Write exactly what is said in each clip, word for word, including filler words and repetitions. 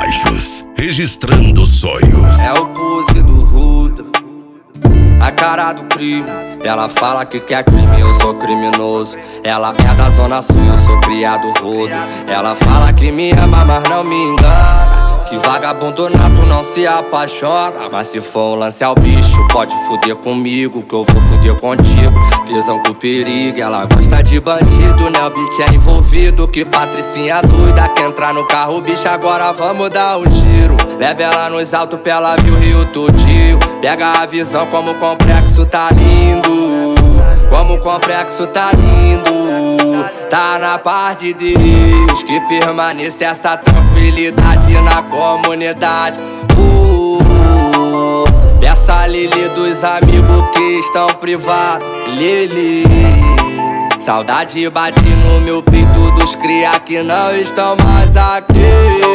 baixos, registrando sonhos. É o pose do Ruda, a cara do crime. Ela fala que quer crime, eu sou criminoso. Ela é da zona sul, eu sou criado rodo. Ela fala que me ama, mas não me engana. Que vagabundo nato não se apaixona. Mas se for um lance ao bicho, pode fuder comigo, que eu vou fuder contigo. Tesão com perigo, ela gosta de bandido, né? O beat é envolvido. Que patricinha doida, que entrar no carro, bicho, agora vamos dar um tiro. Leva ela nos altos pra ela ver o Rio tudinho. Pega a visão como o complexo tá lindo. Como o complexo tá lindo. Tá na paz de Deus, que permaneça essa tranquilidade na comunidade. uh, Peça a Lili dos amigos que estão privados. Lili, saudade bate no meu peito dos cria que não estão mais aqui.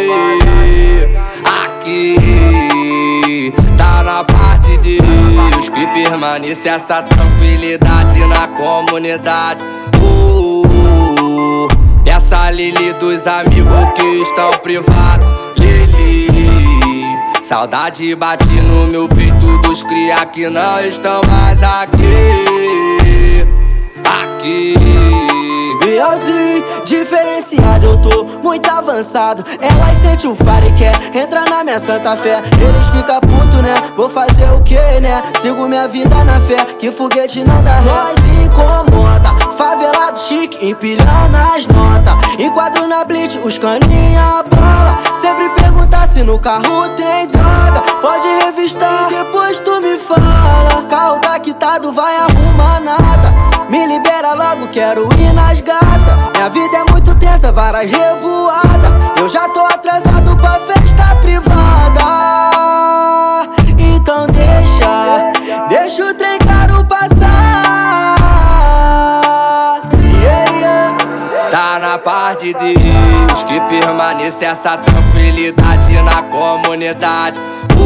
Aqui tá na paz de Deus, que permaneça essa tranquilidade na comunidade. uh, Peça a Lili dos amigos que estão privados. Lili, saudade bate no meu peito dos cria que não estão mais aqui. Aqui Bielzinho, diferenciado, eu tô muito avançado. Elas sentem o faro e quer entrar na minha santa fé. Eles ficam puto, né? Vou fazer o que, né? Sigo minha vida na fé, que foguete não dá ré. Nós incomoda, favelado chique, empilhando as notas. Enquadro na blitz, os caninha bola. Sempre perguntar se no carro tem droga. Pode revistar, depois tu me fala. Carro tá quitado, vai arrumar nada. Me libera logo, quero ir nas gatas. Minha vida é muito tensa, várias revoadas. Eu já tô atrasado pra festa privada. Então deixa, deixa o trem caro passar. Yeah, yeah. Tá na paz de Deus, que permaneça essa tranquilidade na comunidade.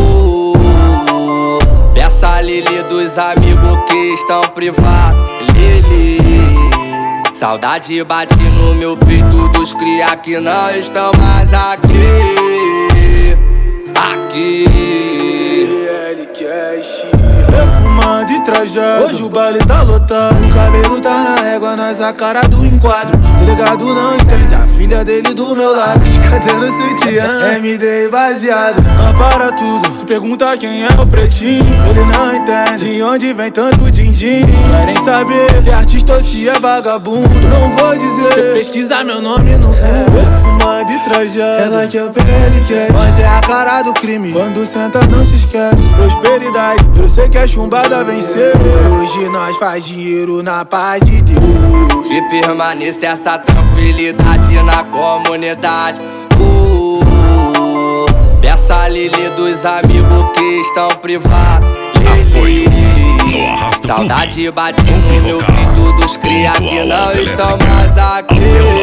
uh, Peça a Lili dos amigos que estão privados. Lili, saudade bate no meu peito dos cria que não estão mais aqui. Aqui L Cash, perfumado e trajado. Hoje o baile tá lotado, o cabelo tá na régua, nós a cara do enquadro. Delegado não entende, a filha dele do meu lado. Cadê no sutiã? M D baseado, não para tudo. Se pergunta quem é o pretinho, ele não entende de onde vem tanto din-din. Querem saber se é artista ou se é vagabundo. Não vou dizer, pesquisar meu nome no Google. Perfumado e trajado, ela que é o P L Cash, mas é a cara do crime. Quando senta não se esquece, prosperidade, eu sei que a chumbada venceu. Hoje nós faz dinheiro na paz de Deus, que permaneça essa tranquilidade na comunidade. uh, Peça a Lili dos amigos que estão privados. Lili, saudade bate no meu peito dos cria que não estão mais aqui.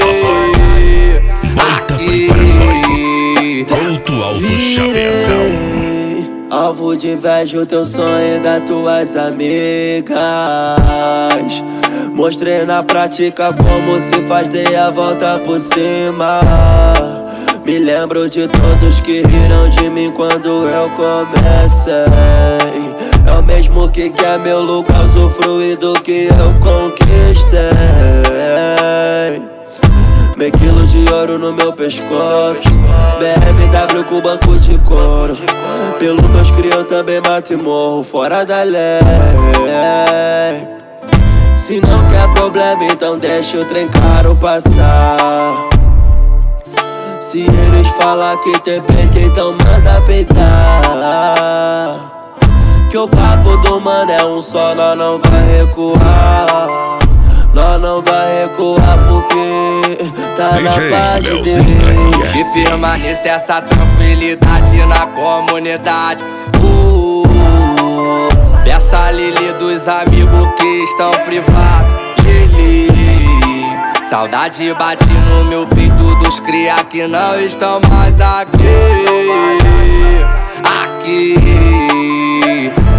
Aqui Pronto Auto Chavezão. Alvo de inveja o teu sonho das tuas amigas. Mostrei na prática como se faz, dei a volta por cima. Me lembro de todos que riram de mim quando eu comecei. É o mesmo que quer meu lucro, usufruir do que eu conquistei. Meio quilo de ouro no meu pescoço, B M W com banco de couro. Pelo meus cria eu também mato e morro fora da lei. Se não quer problema, então deixa o trem caro passar. Se eles falar que tem peito, então manda peitar. Que o papo do mano é um só, nós não vai recuar. Nós não vai recuar porque tá na paz de Deus, que permaneça essa tranquilidade na comunidade. uh, Peça a Lili dos amigos que estão privados. Lili, saudade bate no meu peito dos cria que não estão mais aqui. Aqui